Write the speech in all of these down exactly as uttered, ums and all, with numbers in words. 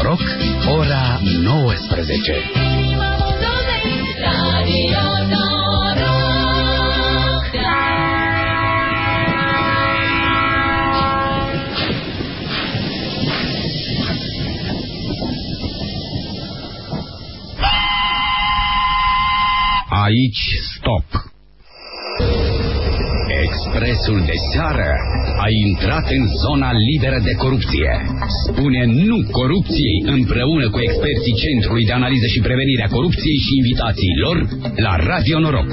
Noroc, ora nouăsprezece. Radio Noroc. Aici stop. Expresul de seară a intrat în zona liberă de corupție. Spune nu corupției împreună cu experții Centrului de Analiză și Prevenire a Corupției și invitații lor la Radio Noroc.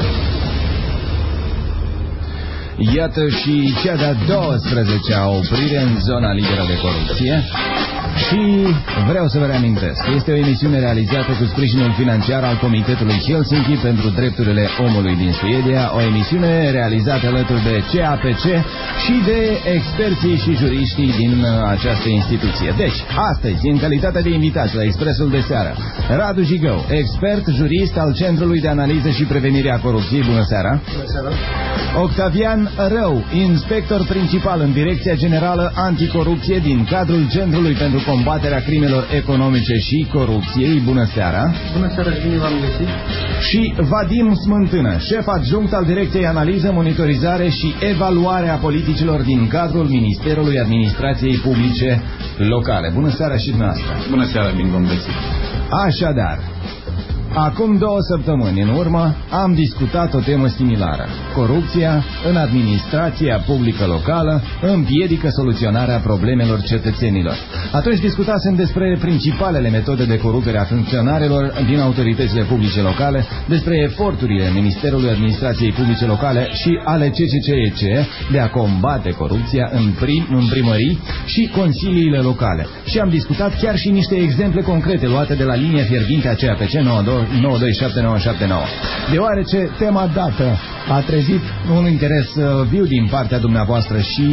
Iată și cea de-a douăsprezecea oprire în zona liberă de corupție. Și vreau să vă reamintesc, este o emisiune realizată cu sprijinul financiar al Comitetului Helsinki pentru Drepturile Omului din Suedia, o emisiune realizată alături de C A P C și de experții și juriștii din această instituție. Deci, astăzi, în calitate de invitați la Expresul de seară, Radu Jigău, expert jurist al Centrului de Analiză și Prevenire a Corupției. Bună seara! Bună seara! Octavian Rău, inspector principal în Direcția Generală Anticorupție din cadrul Centrului pentru Combaterea Crimelor Economice și Corupției. Bună seara! Bună seara și bine v-am găsit! Și Vadim Smântână, șef adjunct al Direcției Analiză, Monitorizare și Evaluare a Politicilor din cadrul Ministerului Administrației Publice Locale. Bună seara și dumneavoastră! Bună seara, bine v-am găsit! Așadar, acum două săptămâni în urmă am discutat o temă similară. Corupția în administrația publică locală împiedică soluționarea problemelor cetățenilor. Atunci discutasem despre principalele metode de corupere a funcționarilor din autoritățile publice locale, despre eforturile Ministerului Administrației Publice Locale și ale C C C E C de a combate corupția în, prim, în primării și consiliile locale. Și am discutat chiar și niște exemple concrete luate de la linia fierbinte a C A P C nouă doi șapte nouă șapte nouă. Deoarece tema dată a trezit un interes viu din partea dumneavoastră și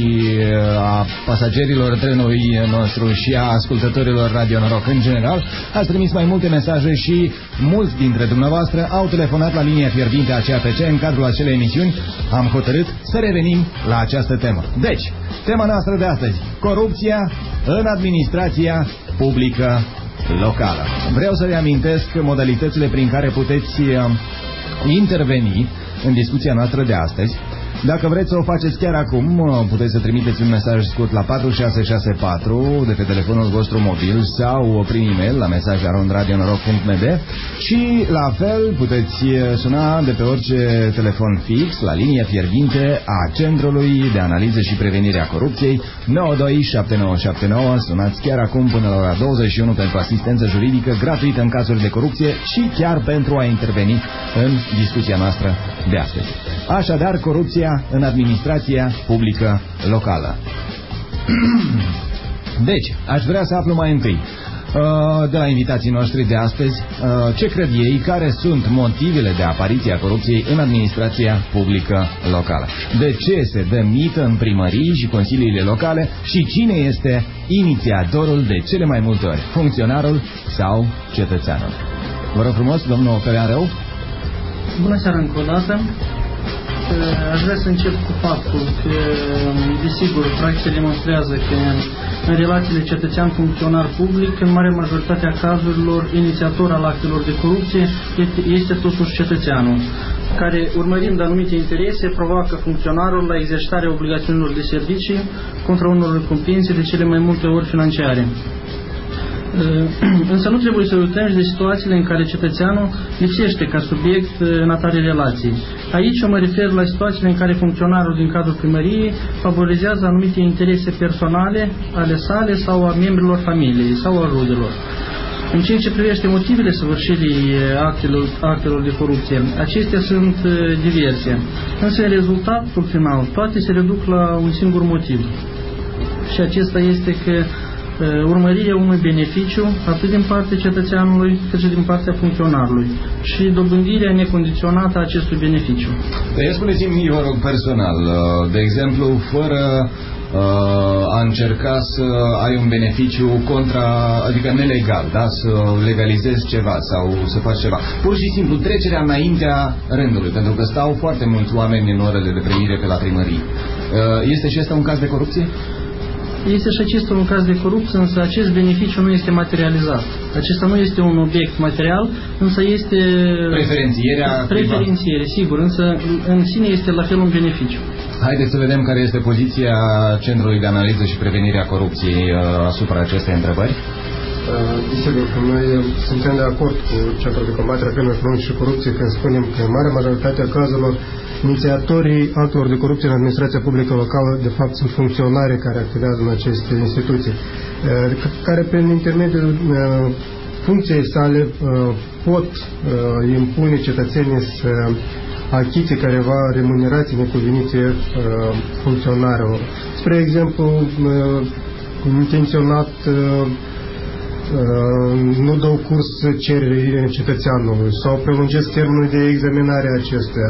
a pasagerilor trenului nostru și a ascultătorilor Radio Noroc în general, ați trimis mai multe mesaje și mulți dintre dumneavoastră au telefonat la linia fierbinte a C A P C în cadrul acelei emisiuni. Am hotărât să revenim la această temă. Deci, tema noastră de astăzi: corupția în administrația publică locală. Vreau să reamintesc modalitățile prin care puteți interveni în discuția noastră de astăzi. Dacă vreți să o faceți chiar acum, puteți să trimiteți un mesaj scurt la patru șase șase patru de pe telefonul vostru mobil sau prin e-mail la mesaj arond radio noroc punct m d și la fel puteți suna de pe orice telefon fix la linia fierbinte a Centrului de Analiză și Prevenire a Corupției nouă doi șapte nouă șapte nouă. Sunați chiar acum până la ora douăzeci și unu pentru asistență juridică gratuită în cazuri de corupție și chiar pentru a interveni în discuția noastră de astăzi. Așadar, corupția în administrația publică locală. Deci, aș vrea să aflu mai întâi de la invitații noștri de astăzi ce cred ei, care sunt motivele de apariție a corupției în administrația publică locală. De ce se dă mită în primării și consiliile locale și cine este inițiatorul de cele mai multe ori, funcționarul sau cetățeanul? Vă rog frumos, domnul Octavian Rău. Bună seara încă o dată. Aș vrea să încep cu faptul că, desigur, practic demonstrează că în relațiile cetățean-funcționar public, în mare majoritatea cazurilor, inițiator al actelor de corupție este totuși cetățeanul, care, urmărind anumite interese, provoacă funcționarul la exercitarea obligațiunilor de servicii contra unor recompense de cele mai multe ori financiare. Însă nu trebuie să uităm și de situațiile în care cetățeanul lipsește ca subiect în atare relații. Aici eu mă refer la situațiile în care funcționarul din cadrul primăriei favorizează anumite interese personale ale sale sau a membrilor familiei sau a rudelor. În ceea ce privește motivele săvârșirii actelor, actelor de corupție, acestea sunt diverse. Însă în rezultatul final toate se reduc la un singur motiv. Și acesta este că urmărirea unui beneficiu atât din partea cetățeanului cât și din partea funcționarului și dobândirea necondiționată a acestui beneficiu. Dar spuneți-mi, vă rog, personal, de exemplu, fără a încerca să ai un beneficiu contra, adică nelegal, da? Să legalizezi ceva sau să faci ceva. Pur și simplu trecerea înaintea rândului, pentru că stau foarte mulți oameni în orele de primire pe la primării. Este și asta un caz de corupție? Este și acesta un caz de corupție, însă acest beneficiu nu este materializat. Acesta nu este un obiect material, însă este... Preferențierea... Preferențiere, sigur, însă în sine este la fel un beneficiu. Haideți să vedem care este poziția Centrului de Analiză și Prevenire a Corupției asupra acestei întrebări. Desigur, noi suntem de acord cu Centrul de Combatere a Crimei Economice și Corupție când spunem că în marea majoritate a cazurilor inițiatorii actelor de corupție în administrația publică locală de fapt sunt funcționari care activează în aceste instituții, care prin intermediul funcției sale pot impune cetățenii să achite careva remunerații necuvenite funcționarilor. Spre exemplu, intenționat nu dau curs cererii cetățeanului sau prelungesc termenul de examinare a acestuia,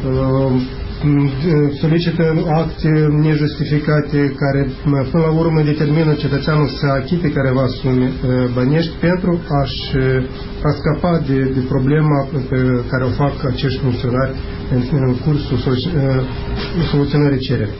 solicită acte nejustificate care până la urmă determină cetățeanul să achite careva sume bănești pentru a-și a scăpa de, de problema pe care o fac acești funcționari în, în cursul soluționării cererii.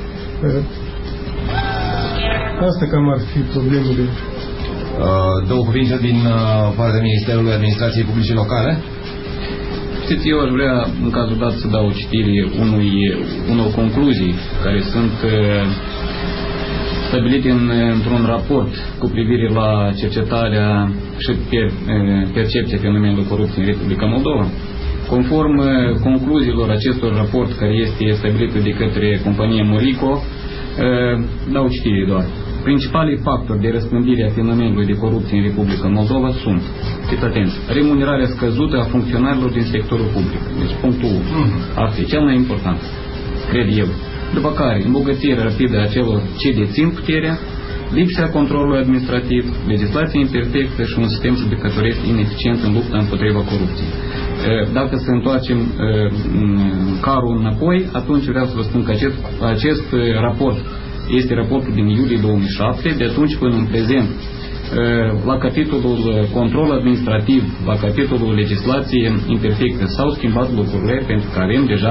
Asta cam ar fi problemele. Două cuvinte din partea Ministerului Administrației Publice Locale. Știți, eu aș vrea, în cazul dat, să dau o citire unui, unor concluzii care sunt stabilite în, într-un raport cu privire la cercetarea și per, percepția fenomenului corupției în Republica Moldova. Conform concluziilor acestor raport, care este stabilit de către compania Morico, dau citire doar. Principalii factori de răspândire a fenomenului de corupție în Republica Moldova sunt, fiți atenți, remunerarea scăzută a funcționarilor din sectorul public. Deci punctul unu ar fi cel mai important, cred eu. După care, îmbogățirea rapidă a celor ce dețin puterea, lipsa controlului administrativ, legislație imperfectă și un sistem judecătoresc ineficient în lupta împotriva corupției. Dacă să întoarcem carul înapoi, atunci vreau să vă spun că acest, acest raport este raportul din iulie două mii șapte, de atunci până în prezent, la capitolul control administrativ, la capitolul legislație imperfectă, s-au schimbat lucrurile, pentru că avem deja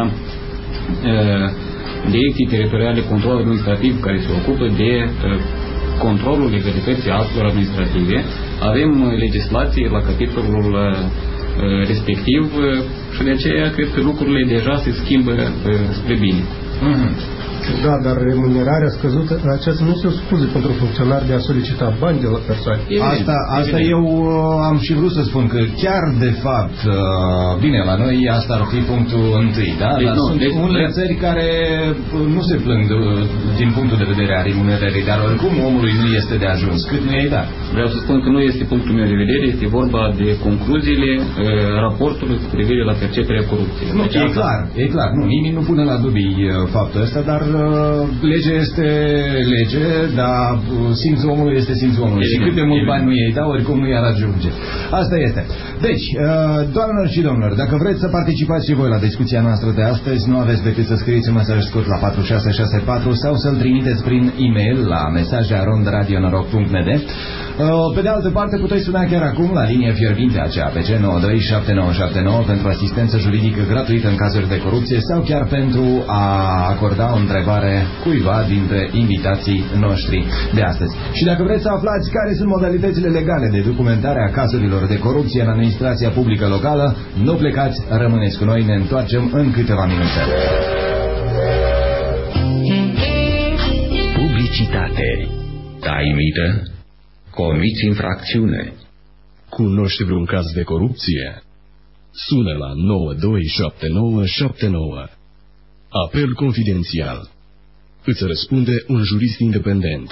direcții teritoriale control administrativ care se ocupă de controlul legalității actelor administrative, avem legislație la capitolul respectiv și de aceea cred că lucrurile deja se schimbă spre bine. Mm-hmm. Da, dar remunerarea scăzută, aceasta nu este o scuză pentru funcționar de a solicita bani de la persoane. Asta, asta eu am și vrut să spun că chiar de fapt, bine, la noi asta ar fi punctul întâi, da? Deci, dar nu, sunt deci, unele țări care nu se plâng din punctul de vedere a remunerării, dar oricum omului nu este de ajuns, cât nu i-ai dat. Vreau să spun că nu este punctul meu de vedere, este vorba de concluziile raportului cu privire la perceperea corupției. Nu, deci, e asta... clar, e clar, nu, nimeni nu pune la dubii faptul ăsta, dar legea este lege, dar simțul omului este simțul omului. Evident, și cât de mult bani nu i-ai dau, oricum nu i-ar ajunge. Asta este. Deci, doamnelor și domnilor, dacă vreți să participați și voi la discuția noastră de astăzi, nu aveți decât să scrieți un mesaj scurt la patru șase șase patru sau să-l trimiteți prin e-mail la mesaje arond radio noroc punct n d. Pe de altă parte, puteți suna chiar acum la linia fierbinte a C A P C nouă doi șapte nouă șapte nouă pentru asistență juridică gratuită în cazuri de corupție sau chiar pentru a acorda o întrebare cuiva dintre invitații noștri de astăzi. Și dacă vreți să aflați care sunt modalitățile legale de documentare a cazurilor de corupție în administrația publică locală, nu plecați, rămâneți cu noi, ne întoarcem în câteva minute. Publicitate. Dai mită? Comiți infracțiune. Cunoști vreun caz de corupție? Sună la nouă doi șapte nouă șapte nouă. Apel confidențial. Îți răspunde un jurist independent.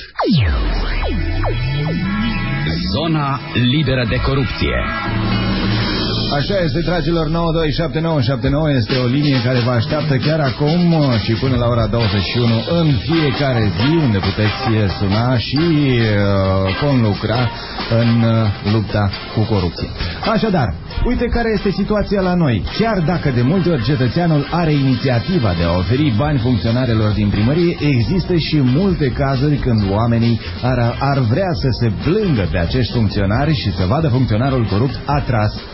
Zona liberă de corupție. Așa este, dragilor, nouă doi șapte nouă șapte nouă este o linie care vă așteaptă chiar acum și până la ora douăzeci și unu în fiecare zi, unde puteți suna și uh, conlucra în uh, lupta cu corupție. Așadar, uite care este situația la noi. Chiar dacă de multe ori cetățeanul are inițiativa de a oferi bani funcționarilor din primărie, există și multe cazuri când oamenii ar, ar vrea să se plângă pe acești funcționari și să vadă funcționarul corupt atras la răspundere.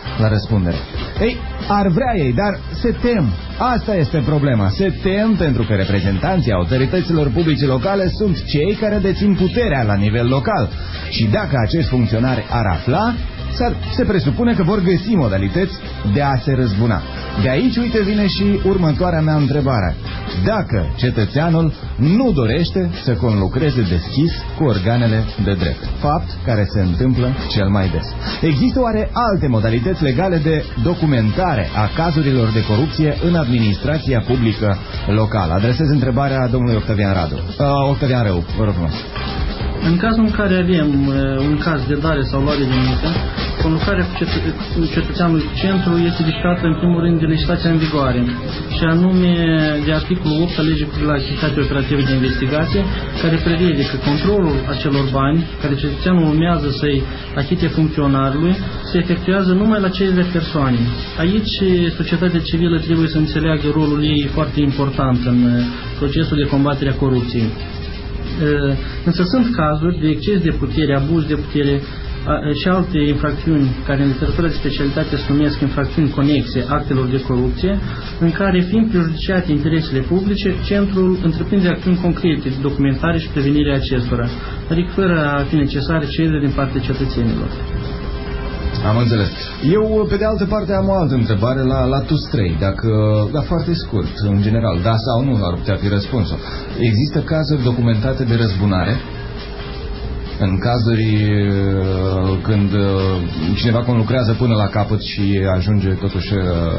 răspundere. Ei, ar vrea ei, dar se tem. Asta este problema. Se tem pentru că reprezentanții autorităților publice locale sunt cei care dețin puterea la nivel local. Și dacă acești funcționari ar afla, se presupune că vor găsi modalități de a se răzbuna. De aici, uite, vine și următoarea mea întrebare. Dacă cetățeanul nu dorește să conlucreze deschis cu organele de drept, fapt care se întâmplă cel mai des, există oare alte modalități legale de documentare a cazurilor de corupție în administrația publică locală? Adresez întrebarea domnului Octavian Radu. Uh, Octavian Rău, vă rog frumos. În cazul în care avem uh, un caz de dare sau luare de mită, conlucrarea cu cetă cetățeanului cu centru este dictată în primul rând de legislația în vigoare, și anume de articolul opt al legii la activitate operativă de investigație, care prevede că controlul acelor bani care cetățeanul urmează să-i achite funcționarului se efectuează numai la cele persoane. Aici societatea civilă trebuie să înțeleagă rolul ei foarte important în procesul de combatere a corupției. Însă sunt cazuri de exces de putere, abuz de putere și alte infracțiuni care în literatura de specialitate se numesc infracțiuni conexe actelor de corupție, în care, fiind prejudiciate interesele publice, centrul întreprinde acțiuni concrete de documentare și prevenire acestora, adică fără a fi necesare cereri din partea cetățenilor. Am înțeles. Eu, pe de altă parte, am o altă întrebare la, la toți trei, dacă, da, foarte scurt, în general, da sau nu ar putea fi răspunsul. Există cazuri documentate de răzbunare? În cazuri când cineva conlucrează până la capăt și ajunge totuși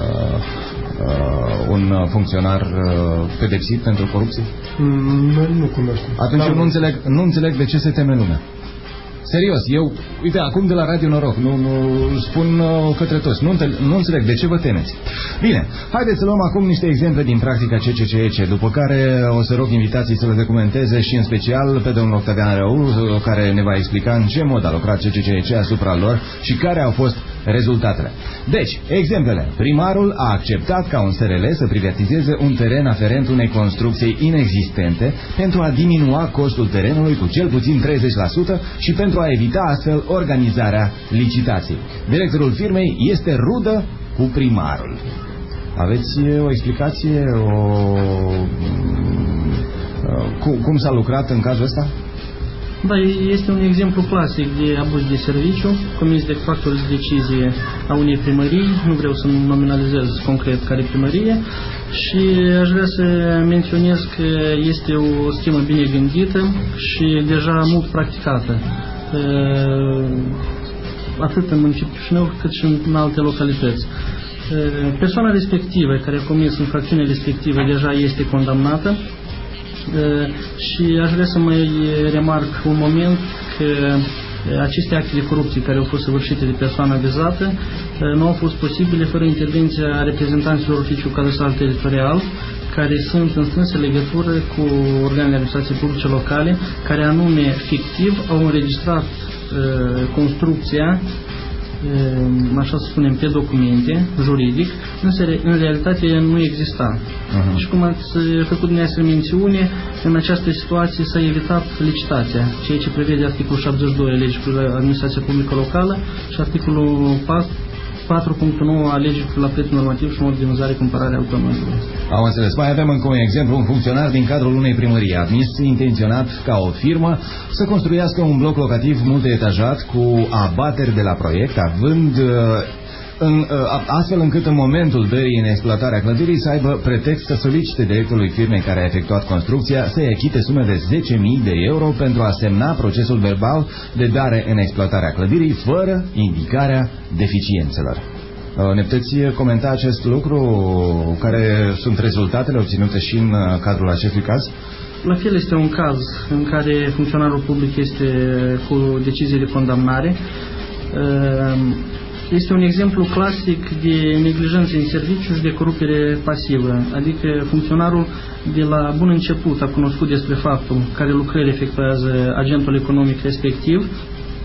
un funcționar pedepsit pentru corupție? Noi nu cunoaștem. Atunci eu nu înțeleg, nu înțeleg de ce se teme lumea. Serios, eu, uite, acum de la Radio Noroc, nu, nu spun uh, către toți, nu, nu înțeleg de ce vă temeți. Bine, haideți să luăm acum niște exemple din practica C C C E C, după care o să rog invitații să le documenteze și în special pe domnul Octavian Rău, care ne va explica în ce mod a lucrat C C C E C asupra lor și care au fost rezultatele. Deci, exemplele. Primarul a acceptat ca un S R L să privatizeze un teren aferent unei construcții inexistente pentru a diminua costul terenului cu cel puțin treizeci la sută și pentru a evita astfel organizarea licitației. Directorul firmei este rudă cu primarul. Aveți o explicație? O... Cum, cum s-a lucrat în cazul ăsta? Da, este un exemplu clasic de abuz de serviciu comis de factorul de decizie a unei primării. Nu vreau să nominalizez concret care primărie, și aș vrea să menționez că este o schemă bine gândită și deja mult practicată, atât în municipiul Chișinău cât și în alte localități. Persoana respectivă care a comis infracțiunea respectivă deja este condamnată. Și aș vrea să mai remarc un moment că aceste acte de corupție care au fost săvârșite de persoana vizată nu au fost posibile fără intervenția reprezentanților oficiului cadastral teritorial, care sunt în strânsă legătură cu organele administrației publice locale, care anume fictiv au înregistrat construcția, așa să spunem, pe documente, juridic, însă în realitate nu exista. Uh-huh. Și cum ați făcut dumneavoastră mențiune, în această situație s-a evitat licitația, ceea ce prevede articolul șaptezeci și doi a legii la administrația publică locală și articolul patru punctul nouă a legii la prețul normativ și mod de vânzare cumpărare automobilului. Am înțeles. Mai avem încă un exemplu, un funcționar din cadrul unei primării admis intenționat ca o firmă să construiască un bloc locativ multietajat cu abateri de la proiect, având în, astfel încât în momentul dării în exploatarea clădirii să aibă pretext să solicite directorului firmei care a efectuat construcția să-i achite sume de zece mii de euro pentru a semna procesul verbal de dare în exploatarea clădirii fără indicarea deficiențelor. Ne puteți comenta acest lucru? Care sunt rezultatele obținute și în cadrul acestui caz? La fel este un caz în care funcționarul public este cu decizie de condamnare. Este un exemplu clasic de neglijență în serviciu și de corupere pasivă, adică funcționarul de la bun început a cunoscut despre faptul care lucrări efectuează agentul economic respectiv,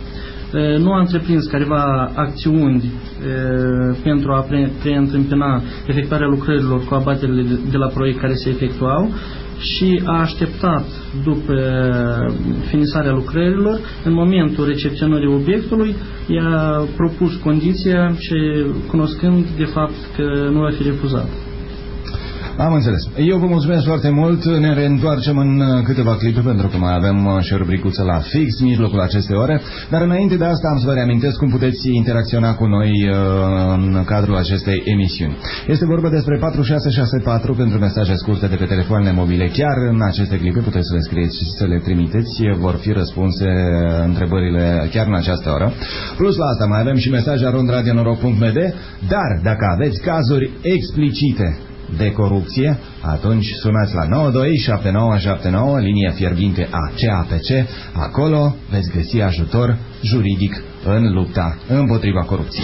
nu a întreprins careva acțiuni pentru a preîntâmpina efectuarea lucrărilor cu abaterile de la proiect care se efectuau și a așteptat după finisarea lucrărilor, în momentul recepționării obiectului, i-a propus condiția și cunoscând de fapt că nu va fi refuzat. Am înțeles. Eu vă mulțumesc foarte mult. Ne reîntoarcem în câteva clipe pentru că mai avem și o rubricuță la fix, mijlocul acestei ore. Dar înainte de asta am să vă reamintesc cum puteți interacționa cu noi în cadrul acestei emisiuni. Este vorba despre patru șase șase patru pentru mesaje scurte de pe telefoanele mobile. Chiar în aceste clipe puteți să le scrieți și să le trimiteți. Vor fi răspunse întrebările chiar în această oră. Plus la asta mai avem și mesaje arond radio noroc punct m d. Dar dacă aveți cazuri explicite de corupție, atunci sunați la nouă doi șapte nouă șapte nouă, linia fierbinte a C A P C. Acolo veți găsi ajutor juridic în lupta împotriva corupției.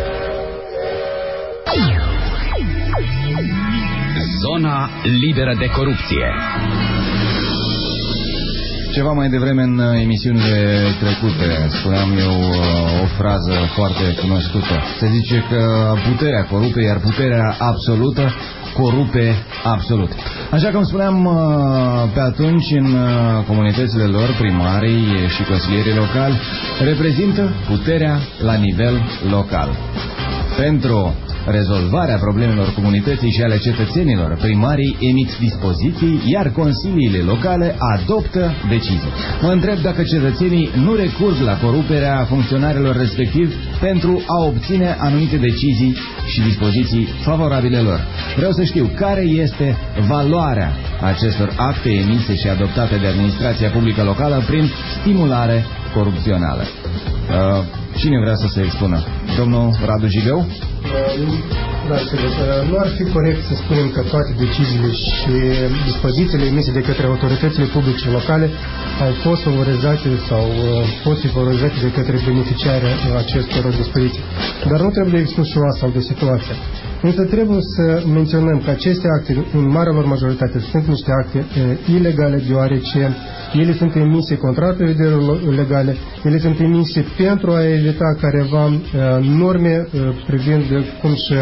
Zona liberă de corupție. Ceva mai devreme în emisiunile trecute spuneam eu o frază foarte cunoscută. Se zice că puterea corupe, iar puterea absolută corupe absolut. Așa cum spuneam pe atunci, în comunitățile lor, primarii și consilierii locali reprezintă puterea la nivel local. Pentru rezolvarea problemelor comunității și ale cetățenilor, primarii emit dispoziții, iar consiliile locale adoptă decizii. Mă întreb dacă cetățenii nu recurg la coruperea funcționarilor respectivi pentru a obține anumite decizii și dispoziții favorabile lor. Vreau să știu care este valoarea acestor acte emise și adoptate de administrația publică locală prin stimulare corupțională. Uh, cine vrea să se expună? Domnul Radu Jigău? Da, nu ar fi corect să spunem că toate deciziile și dispozițiile emise de către autoritățile publice locale au fost favorizate sau pot fi favorizate de către beneficiarii acestor dispoziții. Dar nu trebuie expus și o astfel de situație. Însă trebuie să menționăm că aceste acte, în marea lor majoritate, sunt niște acte e, ilegale, deoarece ele sunt emise contrar prevederilor legale, ele sunt emise pentru a evita careva e, norme e, privind cum și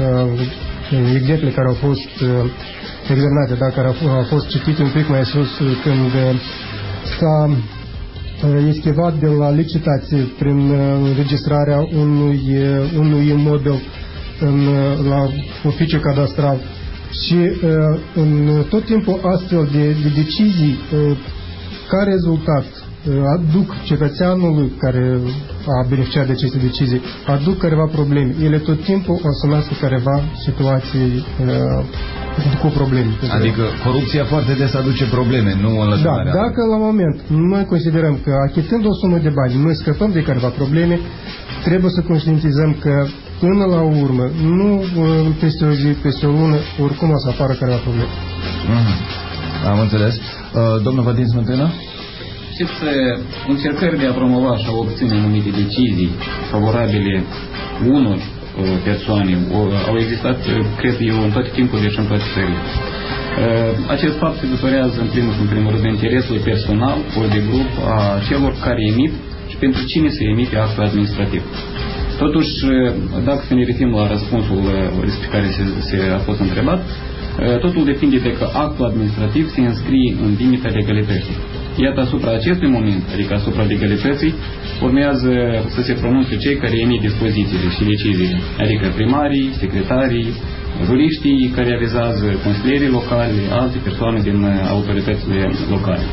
e, exemplele care au fost e, examinate, da, care au, au fost citite un pic mai sus când s-a eschivat de la licitație prin înregistrarea unui, unui imobil în, la oficiul cadastral și în tot timpul astfel de, de decizii ca rezultat aduc cetățeanului care a beneficiat de aceste decizii, aduc careva probleme. Ele tot timpul o să nască careva situații cu probleme. Adică corupția foarte des aduce probleme, nu înlăturarea. Da, dacă la moment noi considerăm că achitând o sumă de bani noi scăpăm de careva probleme, trebuie să conștientizăm că până la urmă, nu peste o zi, peste o lună, oricum o să apară careva probleme. Mm-hmm. Am înțeles. Uh, domnul Vadim Smântână? Știți, încercări de a promova și a obține anumite decizii favorabile unor persoane au existat, cred eu, în toate timpurile și în toate țările. Acest fapt se datorează în primul și în primul rând interesul personal, ori de grup, a celor care emit și pentru cine se emite actul administrativ. Totuși, dacă să ne referim la răspunsul despre care se, se a fost întrebat, totul depinde de că actul administrativ se înscrie în limita legalității. Iată, asupra acestui moment, adică asupra legalității, urmează să se pronunțe cei care emit dispozițiile și deciziile, adică primarii, secretarii, juriștii care realizează, consilierii locali, alte persoane din autoritățile locale.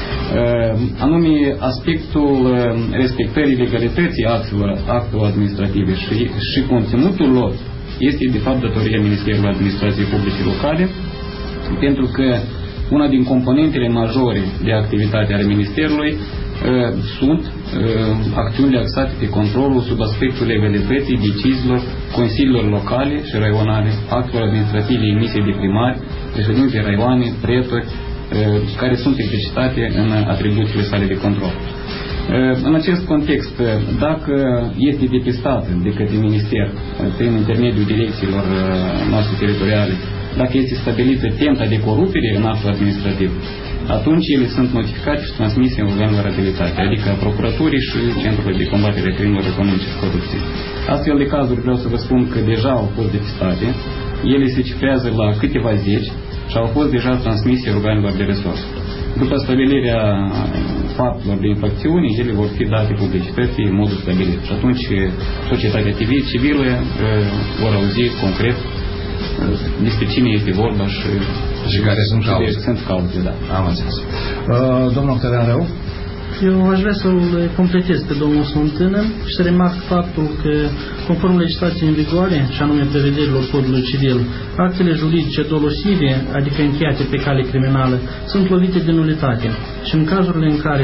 Anume, aspectul respectării legalității actelor, actelor administrative și, și conținutul lor este de fapt datoria Ministerului Administrației Publice Locale, pentru că una din componentele majore de activitate ale Ministerului uh, sunt uh, acțiunile axate pe controlul sub aspectul legalității deciziilor consiliilor locale și raionale, actelor administrative emise de primari, președinți de raioane, pretori, uh, care sunt exercitate în atribuțiile sale de control. În acest context, dacă este depistată de către Minister prin intermediul direcțiilor noastre teritoriale, dacă este stabilită tenta de corupere în actul administrativ, atunci ele sunt notificate și transmise în organelor abilitate, adică procuraturii și centrul de combatere a crimelor economice și corupție. Astfel de cazuri vreau să vă spun că deja au fost depistate, ele se cifrează la câteva zeci și au fost deja transmise organelor de resort. După stabilirea faptelor de infracțiune, ele vor fi date publicității în modul stabilit. Și atunci societatea civilă vor auzi concret despre cine este vorba și, și care sunt cauze. Sunt cauze, da. Am înțeles. Uh, domnul Octavian Rău? Eu aș vrea să-l completez pe domnul Smântână și să remarc faptul că, conform legislației în vigoare, și anume prevederilor codului civil, actele juridice dolosive, adică încheiate pe cale criminală, sunt lovite de nulitate. Și în cazurile în care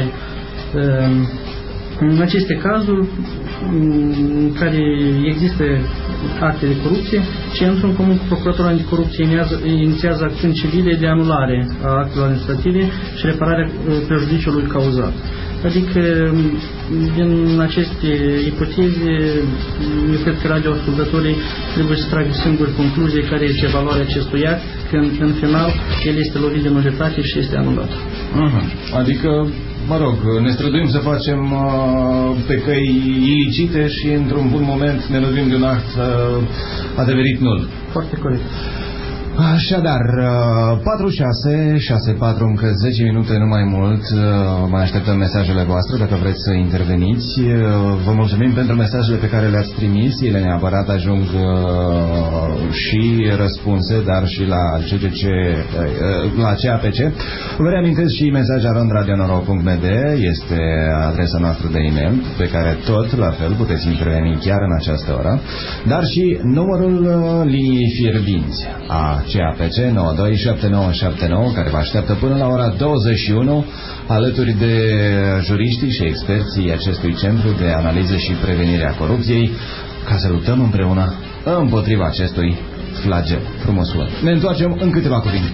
în aceste cazuri în care există acte de corupție, Centrul în comun cu Procuratura Anticorupție inițiază acțiuni civile de anulare a actelor administrative și repararea prejudiciului cauzat. Adică, din aceste ipoteze, eu cred că radioascultătorii trebuie să tragă singuri concluzie care este valoarea acestui act, când în final el este lovit de nulitate și este anulat. Uh-huh. Adică, mă rog, ne străduim să facem uh, pe căi ilicite și într-un bun moment ne lovim de un act uh, adeverit nul. Foarte corect. Așadar, patru șase șase patru, încă zece minute, nu mai mult. Mai așteptăm mesajele voastre dacă vreți să interveniți. Vă mulțumim pentru mesajele pe care le-ați trimis. Ele neapărat ajung și răspunse, dar și la C C C, la C A P C. Vă reamintesc și mesajul arond radio noroc punct m d, este adresa noastră de e-mail, pe care tot la fel puteți interveni chiar în această oră, dar și numărul liniei fierbinți a C A P C nouă doi șapte nouă șapte nouă, care vă așteaptă până la ora douăzeci și unu alături de juriștii și experții acestui centru de analiză și prevenire a corupției, ca să luptăm împreună împotriva acestui flagel. Frumos luat. Ne întoarcem în câteva cuvinte.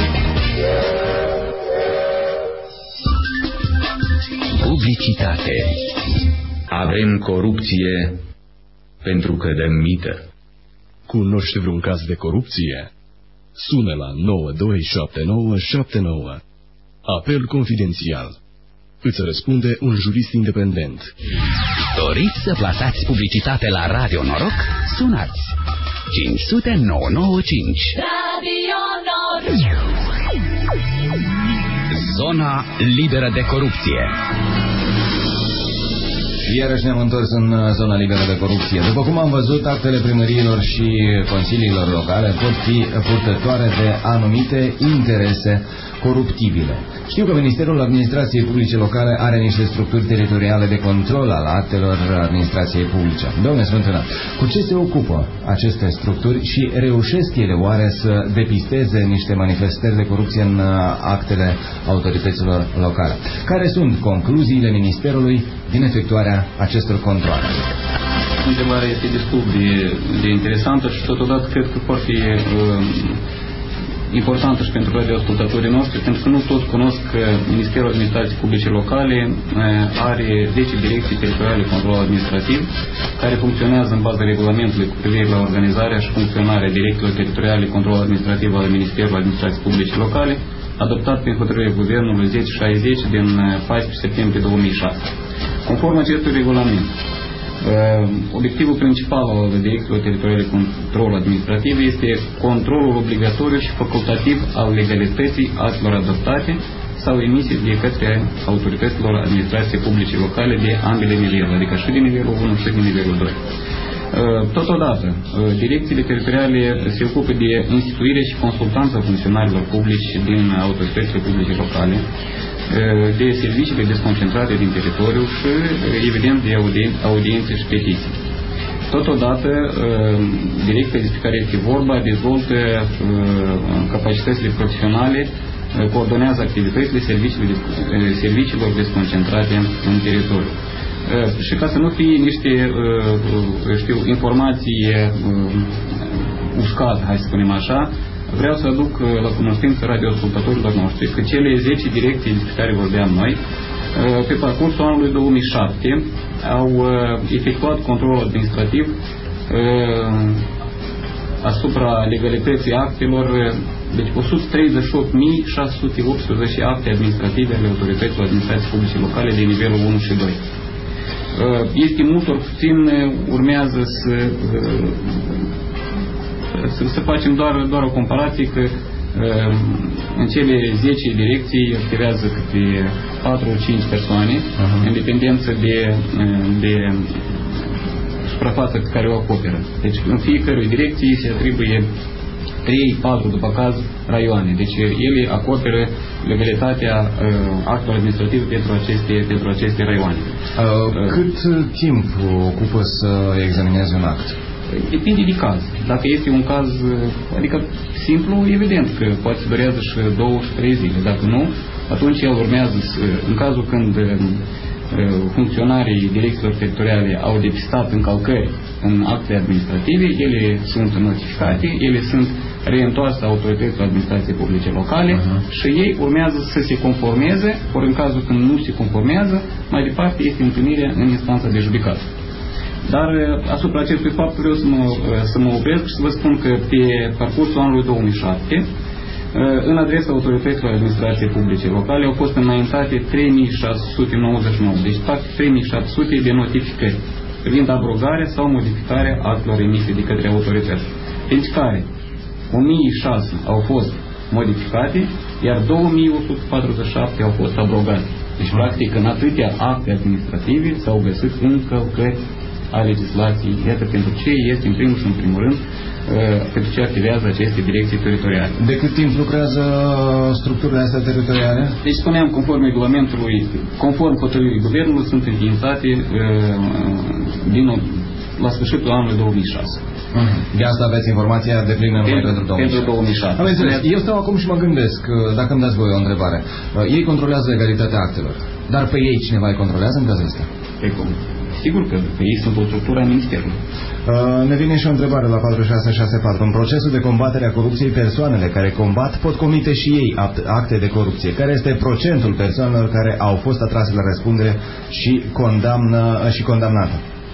Publicitate. Avem corupție pentru că dăm mită. Cunoști vreun caz de corupție? Sună la nouă doi șapte nouă șapte nouă. Apel confidențial. Îți răspunde un jurist independent. Doriți să plasați publicitate la Radio Noroc? Sunați cinci zero zero nouă nouă cinci. Radio Noroc. Zona liberă de corupție. Iarăși ne-am întors în zona liberă de corupție. După cum am văzut, actele primăriilor și consiliilor locale pot fi purtătoare de anumite interese coruptibile. Știu că Ministerul Administrației Publice Locale are niște structuri teritoriale de control al actelor administrației publice. Domnule Smântână, cu ce se ocupă aceste structuri și reușesc ele oare să depisteze niște manifestări de corupție în actele autorităților locale? Care sunt concluziile Ministerului din efectuarea acestor controale? Întrebarea este destul de, de interesantă și totodată cred că foarte uh, importantă și pentru radioascultătorii noștri, pentru că nu toți cunosc că Ministerul Administrației Publice Locale are zece direcții teritoriale de control administrativ care funcționează în baza regulamentului cu privire la organizarea și funcționarea direcțiilor teritoriale de control administrativ al Ministerului Administrației Publice Locale, adoptat prin hotărârea Guvernului zece șaizeci din paisprezece septembrie două mii șase. Conform acestui regulament, obiectivul principal al direcțiilor teritoriale de control administrativ este controlul obligatoriu și facultativ al legalității actelor adoptate sau emise de către autorităților administrației publice locale de ambele niveluri, adică și de nivelul unu și de nivelul doi. Totodată, direcțiile teritoriale se ocupă de instituirea și consultanța funcționarilor publici din autoritățile publice locale, de serviciile desconcentrate din teritoriu și, evident, de audiențe și petiții. Totodată, direcția despre care este vorba dezvoltă capacitățile profesionale, coordonează activitățile serviciilor desconcentrate în teritoriu. Și ca să nu fie niște, știu, informații uscate, hai să spunem așa, vreau să aduc la cunoștință radioascultătorilor noștri că cele zece direcții despre care vorbeam noi, pe parcursul anului două mii șapte, au efectuat controlul administrativ asupra legalității actelor, deci o sută treizeci și opt mii șase sute optsprezece acte administrative ale autorităților administrației publice locale de nivelul unu și doi. Este mult ori puțin, urmează să, să, să facem doar, doar o comparație că în cele zece direcții activează câte patru cinci persoane, uh-huh. în dependență de, de suprafața pe care o acoperă. Deci în fiecare direcție se atribuie trei patru după caz raioane. Deci ele acoperă legalitatea uh, actelor administrative pentru aceste, pentru aceste raioane. Uh, cât timp ocupă să examineze un act? Depinde de caz. Dacă este un caz, adică simplu, evident că poate să durează și două și trei zile. Dacă nu, atunci el urmează să, în cazul când funcționarii direcțiilor teritoriale au depistat încălcări în acte administrative, ele sunt notificate, ele sunt reîntoarse autorităților administrației publice locale uh-huh. și ei urmează să se conformeze, ori în cazul când nu se conformează, mai departe este întâlnirea în instanța de judecată. Dar asupra acestui fapt vreau să mă, să mă opresc și să vă spun că pe parcursul anului două mii șapte, în adresa autorităților administrației publice locale au fost înaintate trei mii șase sute nouăzeci și nouă, deci practic trei mii șapte sute de notificări privind abrogarea sau modificarea actelor emise de către autorități, pentru care o mie șase au fost modificate, iar două mii o sută patruzeci și șapte au fost abrogate. Deci, practic, în atâtea acte administrative s-au găsit încălcări a legislației. Iată pentru ce este, în primul și în primul rând, pentru ce activează aceste direcții teritoriale. De cât timp lucrează structurile astea teritoriale? Deci, spuneam, conform regulamentului, conform hotărârii guvernului, sunt înființate din, la sfârșitul anului două mii șase. De asta aveți informația de plină numai pentru două mii șase. Pentru două mii șase. Am înțeles. Eu stau acum și mă gândesc, dacă îmi dați voi o întrebare. Ei controlează legalitatea actelor, dar pe ei cineva îi controlează în cazul ăsta? Pe cum? Sigur că pe ei sunt o structură a Ministerului. Uh, ne vine și o întrebare la patru șase șase patru. În procesul de combatere a corupției, persoanele care combat pot comite și ei acte de corupție. Care este procentul persoanelor care au fost atrase la răspundere și, condamnă, și condamnate?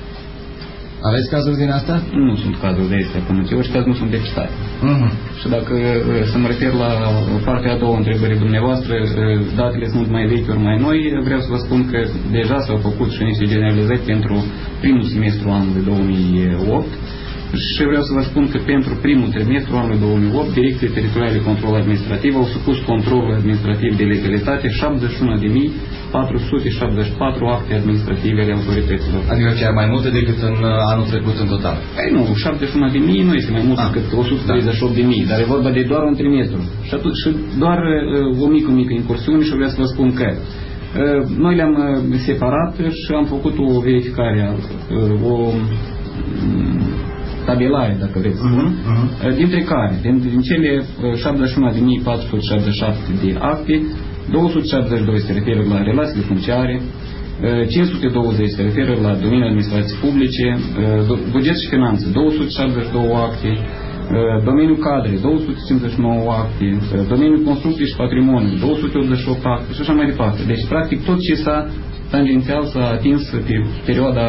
Aveți cazuri din asta? Nu sunt cazuri de astea până ce orice caz nu sunt depistate. Uh-huh. Și dacă să mă refer la partea a doua întrebării dumneavoastră, datele sunt mai vechi ori mai noi, vreau să vă spun că deja s-au făcut și niște generalizări pentru primul semestru anului două mii opt și vreau să vă spun că pentru primul trimestru anului două mii opt, Direcțiile Teritoriale de Control Administrativ au supus controlul administrativ de legalitate șaptezeci și unu de mii patru sute șaptezeci și patru acte administrative ale autorităților. Adică chiar mai multe decât în anul trecut în total? Ei nu, șaptezeci și unu de mii nu este mai mult ah. decât o sută treizeci și opt de mii, dar e vorba de doar un trimestru. Și atunci și doar uh, o mică, mică incursiune și vreau să vă spun că uh, noi le-am uh, separat și am făcut o verificare, uh, o um, tabelare, dacă vreți să spun, uh-huh, uh-huh. dintre care, din, din cele șaptezeci și unu de mii patru sute șaptezeci și șapte de acte, două sute șaptezeci și doi se referă la relațiile funciare, cinci sute douăzeci se referă la domeniul administrației publice, buget și finanțe, două sute șaptezeci și doi acte, domeniul cadre, două sute cincizeci și nouă acte, domeniul construcții și patrimoniu, două sute optzeci și opt acte și așa mai departe. Deci, practic, tot ce s-a tangențial s-a atins pe perioada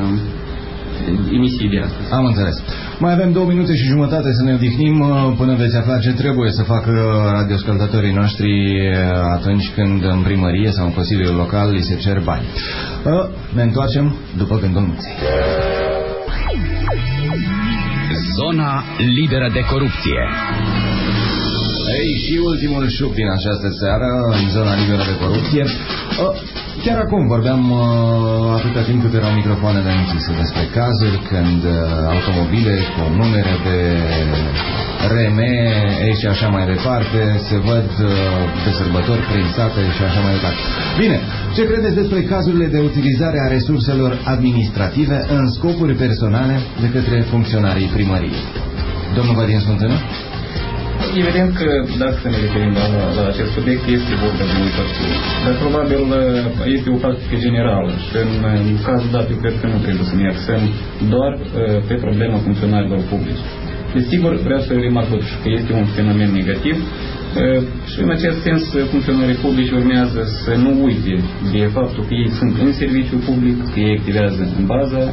emisiei de astăzi. Am înțeles. Mai avem două minute și jumătate să ne odihnim până veți afla ce trebuie să facă radioascultătorii noștri atunci când în primărie sau în Consiliul Local li se cer bani. Ne întoarcem după gândul minții. Zona liberă de corupție. Ei, și ultimul șuc din această seară în zona liberă de corupție. Chiar acum vorbeam uh, atâta timp cât erau microfoanele închise despre cazuri când uh, automobile cu numere de R M E și așa mai departe se văd uh, de sărbători prințate și așa mai departe. Bine, ce credeți despre cazurile de utilizare a resurselor administrative în scopuri personale de către funcționarii primăriei? Domnul Vadim Sfântână? Evident că, dacă să ne referim la, la acest subiect, este vorba de infracțiune. Dar probabil este o practică generală și în, în cazul dat, eu cred că nu trebuie să ne axăm doar uh, pe problema funcționarilor publici. Desigur, vreau să remarc totuși că este un fenomen negativ uh, și în acest sens funcționarii publici urmează să nu uite de faptul că ei sunt în serviciu public, că ei activează în baza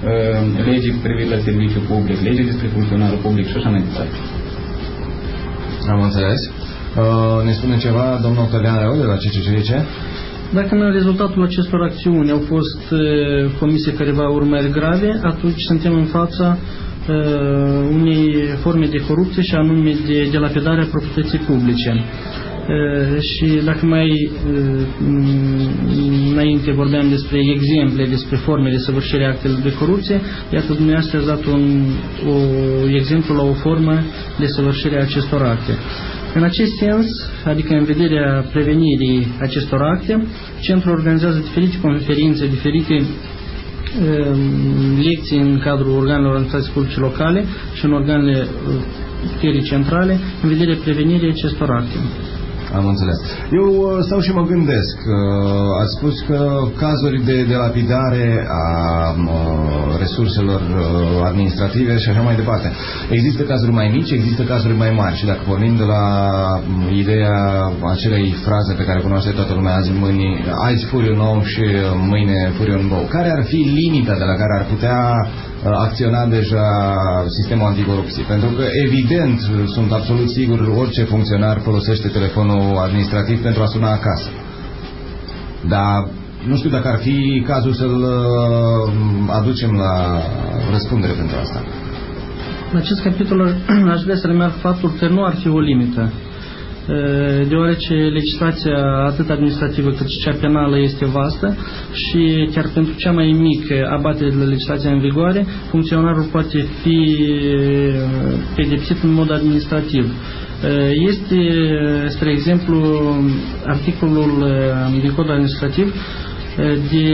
legii cu privire la serviciu public, legii despre funcționarul public și așa mai departe. Am înțeles. Ne spune ceva domnul Octavian Rău de la C C C C? Dacă în rezultatul acestor acțiuni au fost comise careva urmări grave, atunci suntem în fața uh, unei forme de corupție și anume de dilapidare a proprietății publice. Uh, și dacă mai uh, înainte vorbeam despre exemple, despre forme de săvârșire a actelor de corupție, iată dumneavoastră ați dat un o, exemplu la o formă de săvârșire a acestor acte. În acest sens, adică în vederea prevenirii acestor acte, centrul organizează diferite conferințe, diferite uh, lecții în cadrul organelor administrației publice locale și în organele puterii centrale în vederea prevenirii acestor acte. Am înțeles. Eu stau și mă gândesc. Ați spus că cazuri de, de lapidare a resurselor administrative și așa mai departe. Există cazuri mai mici, există cazuri mai mari și dacă pornim de la ideea acelei fraze pe care cunoaște toată lumea azi, mâini, azi furiu nou și mâine furiu nou, care ar fi limita de la care ar putea acționa deja sistemul anticorupție? Pentru că evident, sunt absolut sigur, orice funcționar folosește telefonul administrativ pentru a suna acasă. Dar nu știu dacă ar fi cazul să-l aducem la răspundere pentru asta. În acest capitol aș vrea să remarc faptul că nu ar fi o limită, deoarece legislația atât administrativă cât și cea penală este vastă și chiar pentru cea mai mică abatere de la legislația în vigoare, funcționarul poate fi pedepsit în mod administrativ. Este, spre exemplu, articolul din codul administrativ de,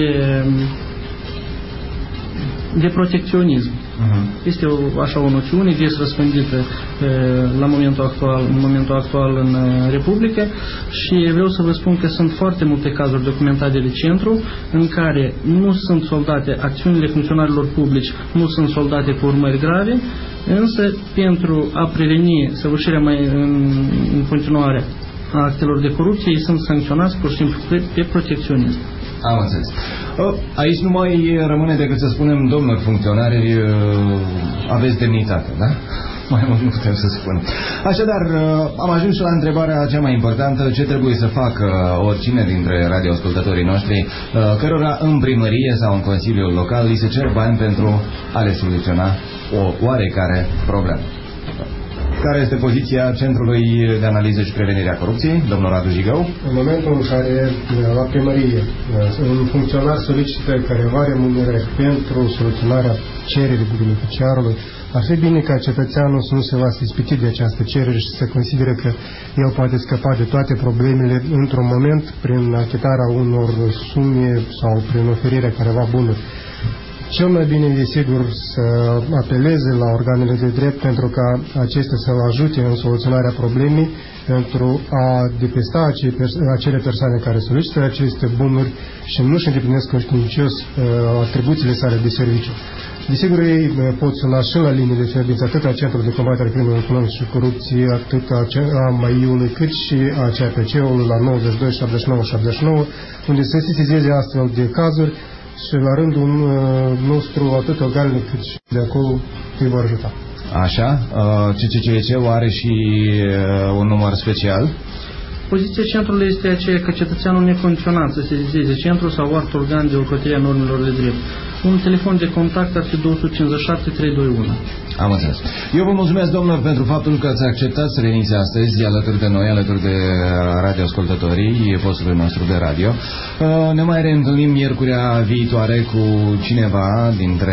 de protecționism. Uh-huh. Este o, așa o noțiune, este răspândită e, la momentul actual, în momentul actual în Republică și vreau să vă spun că sunt foarte multe cazuri documentate de centru în care nu sunt soldate acțiunile funcționarilor publici, nu sunt soldate cu urmări grave, însă pentru a preveni săvârșirea mai în, în continuare a actelor de corupție, ei sunt sancționați pur și simplu pe, pe protecționism. Am înțeles. Aici nu mai rămâne decât să spunem, domnilor funcționari, aveți demnitate, da? Mai mult nu putem să spunem. Așadar, am ajuns și la întrebarea cea mai importantă, ce trebuie să facă oricine dintre radioascultătorii noștri, cărora în primărie sau în Consiliul Local li se cer bani pentru a le soluționa o oarecare problemă. Care este poziția Centrului de Analiză și Prevenire a Corupției, domnul Radu Jigău? În momentul în care la primărie un funcționar solicită careva remunerare pentru soluționarea cererii beneficiarului, ar fi bine ca cetățeanul să nu se lasă ispitit de această cerere și să considere că el poate scăpa de toate problemele într-un moment prin achitarea unor sume sau prin oferirea careva bunuri. Cel mai bine e sigur să apeleze la organele de drept pentru ca acestea să-l ajute în soluționarea problemei, pentru a depista acele persoane care solicită aceste bunuri și nu-și îndeplinesc conștiincios uh, atribuțiile sale de serviciu. Desigur, ei pot suna și la linii de serviciu, atât a Centrului de Combatere Crimelor Economice și Corupție, atât a M A I-ului, cât și a C A P C-ului la nouăzeci și doi șaptezeci și nouă șaptezeci și nouă, unde se sesizeze astfel de cazuri și la rândul nostru atât organele cât și de acolo îi vor ajuta. Așa, C C C C are și un număr special? Poziția centrului este aceea că cetățeanul necondiționat să sesizeze centrul sau alt organ de ocrotirea normelor de drept. Un telefon de contact ar fi doi cinci șapte trei doi unu. Am înțeles. Eu vă mulțumesc, domnilor, pentru faptul că ați acceptat să veniți astăzi alături de noi, alături de radioascultătorii postului nostru de radio. Ne mai reîntâlnim miercurea viitoare cu cineva dintre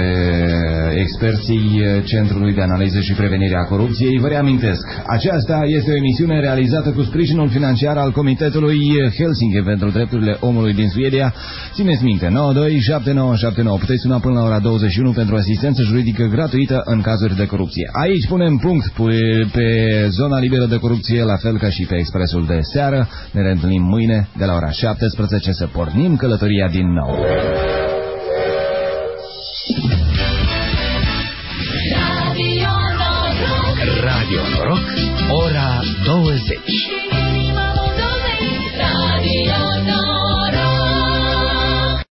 experții Centrului de Analiză și Prevenire a Corupției. Vă reamintesc, aceasta este o emisiune realizată cu sprijinul financiar al Comitetului Helsinki pentru Drepturile Omului din Suedia. Țineți minte, nouă doi șapte nouă șapte nouă. Puteți suna până la ora douăzeci și unu pentru asistență juridică gratuită în cazuri de corupție. Aici punem punct pe, pe zona liberă de corupție, la fel ca și pe Expresul de seară. Ne reîntâlnim mâine de la ora șaptesprezece să pornim călătoria din nou. Radio Noroc, ora douăzeci.